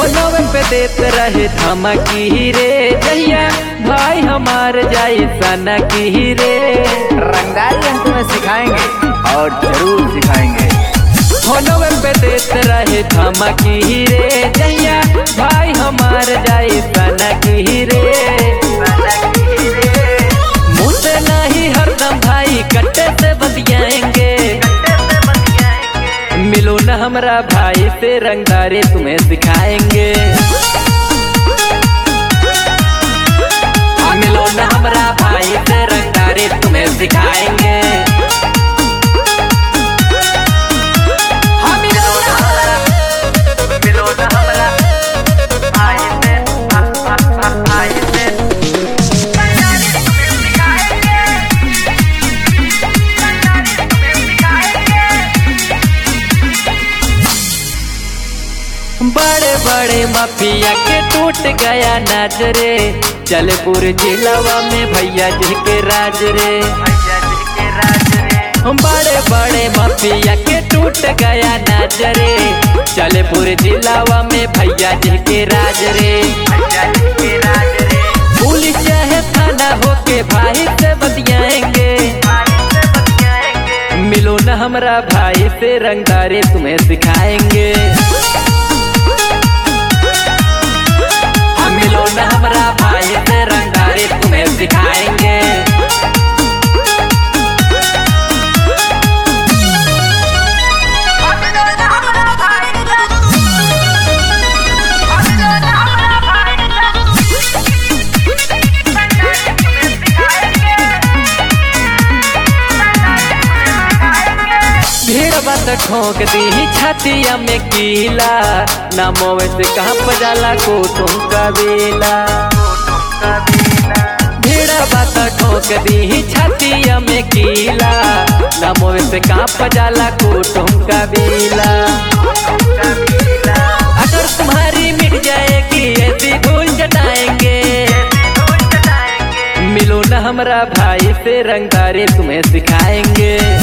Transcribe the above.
फोनवे पे देते रहे धमकी रे, जहिया भाई हमार जाए सना की रे। रंगदारी हम तुम्हें सिखाएंगे और जरूर सिखाएंगे। फोनवे पे देते रहे धमकी रे, जहिया भाई हमार जाए सना की रे। मुँह से नहीं हरदम भाई कट्टे से बतियाएंगे। मिलो न हमरा भाई से रंगदारी तुम्हें सिखाएंगे। मिलो न हमरा भाई से रंगदारी तुम्हें सिखाएंगे। बड़े बड़े माफिया के टूट गया नजरे, चलेपुर जिलावा में भैया जी के राज रे। बड़े बड़े माफिया के टूट गया नजरे, चलेपुर जिलावा में भैया जी के राज रे। पुलिस चाहे थाना होके भाई से बतियाएंगे। मिलो न हमरा भाई से रंगदारी तुम्हें सिखाएंगे। मिलो न हमरा भाई से रंगदारी तुम्हें सिखाएंगे। भीड़ बात ठोक दी छातिया में कीला, नामों से कहाँ पजाला को तुम कबीला। भीड़ बात ठोक दी छातिया में कीला, नामों से कहाँ पजाला को तुम कबीला। अगर तुम्हारी मिट जाएगी ऐसी भूल जताएंगे। मिलो न हमरा भाई से रंगदारी तुम्हें सिखाएंगे।